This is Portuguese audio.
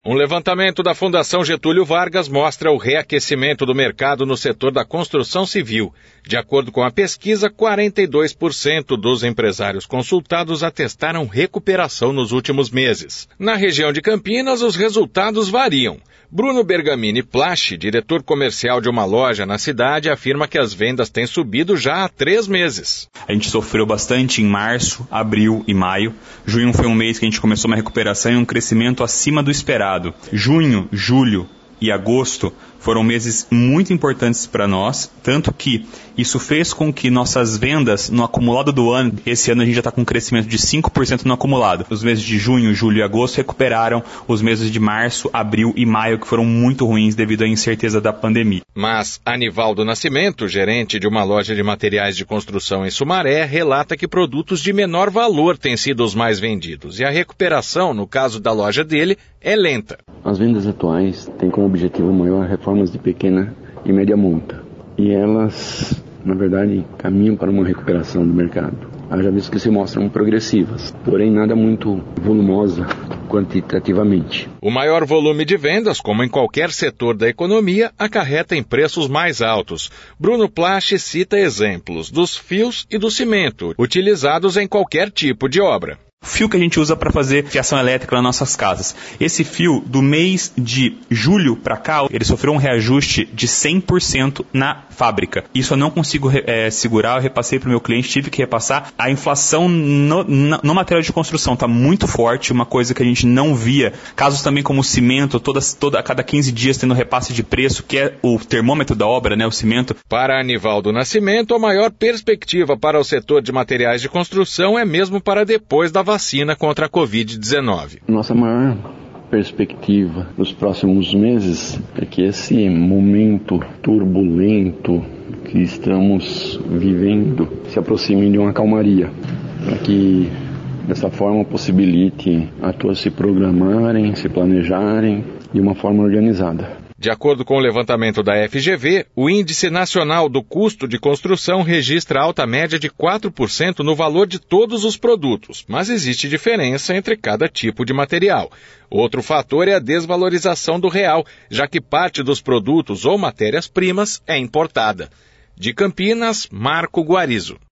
Um levantamento da Fundação Getúlio Vargas mostra o reaquecimento do mercado no setor da construção civil. De acordo com a pesquisa, 42% dos empresários consultados atestaram recuperação nos últimos meses. Na região de Campinas, os resultados variam. Bruno Bergamini Plache, diretor comercial de uma loja na cidade, afirma que as vendas têm subido já há 3 meses. A gente sofreu bastante em março, abril e maio. Junho foi um mês que a gente começou uma recuperação e um crescimento acima do esperado. Junho, julho e agosto foram meses muito importantes para nós, tanto que isso fez com que nossas vendas no acumulado do ano, esse ano a gente já está com um crescimento de 5% no acumulado. Os meses de junho, julho e agosto recuperaram os meses de março, abril e maio, que foram muito ruins devido à incerteza da pandemia. Mas Anivaldo Nascimento, gerente de uma loja de materiais de construção em Sumaré, relata que produtos de menor valor têm sido os mais vendidos e a recuperação, no caso da loja dele, é lenta. As vendas atuais têm como objetivo maior reformas de pequena e média monta. E elas, na verdade, caminham para uma recuperação do mercado. Haja visto que se mostram progressivas, porém nada muito volumosa quantitativamente. O maior volume de vendas, como em qualquer setor da economia, acarreta em preços mais altos. Bruno Plache cita exemplos dos fios e do cimento, utilizados em qualquer tipo de obra. O fio que a gente usa para fazer fiação elétrica nas nossas casas. Esse fio, do mês de julho para cá, ele sofreu um reajuste de 100% na fábrica. Isso eu não consigo segurar, eu repassei para o meu cliente, tive que repassar. A inflação no material de construção está muito forte, uma coisa que a gente não via. Casos também como o cimento, a cada 15 dias tendo repasse de preço, que é o termômetro da obra, né, o cimento. Para Anivaldo Nascimento, a maior perspectiva para o setor de materiais de construção é mesmo para depois da vacina contra a Covid-19. Nossa maior perspectiva nos próximos meses é que esse momento turbulento que estamos vivendo se aproxime de uma calmaria, para que dessa forma possibilite a todos se programarem, se planejarem de uma forma organizada. De acordo com o levantamento da FGV, o Índice Nacional do Custo de Construção registra alta média de 4% no valor de todos os produtos, mas existe diferença entre cada tipo de material. Outro fator é a desvalorização do real, já que parte dos produtos ou matérias-primas é importada. De Campinas, Marco Guarizo.